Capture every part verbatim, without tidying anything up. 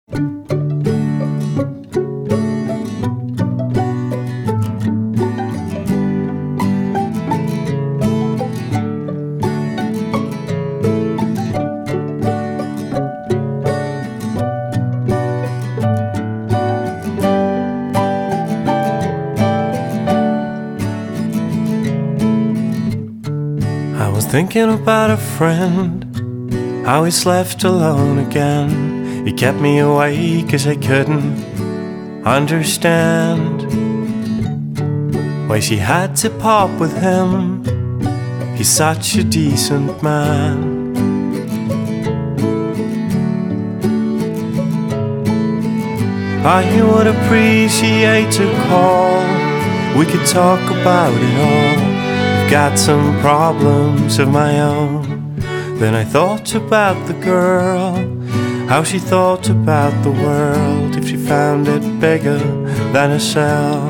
I was thinking about a friend, how he's left alone again. He kept me awake 'cause I couldn't understand why she had to pop with him. He's such a decent man. I would appreciate a call. We could talk about it all. I've got some problems of my own. Then I thought about the girl, how she thought about the world if she found it bigger than herself.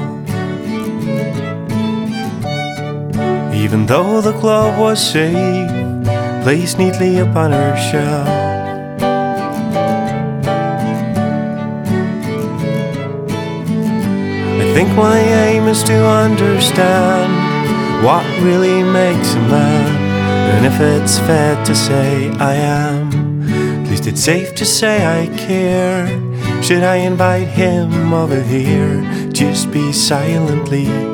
Even though the globe was safe, placed neatly upon her shelf. I think my aim is to understand what really makes a man, and if it's fair to say I am, at least it's safe to say I care. Should I invite him over here, just be silently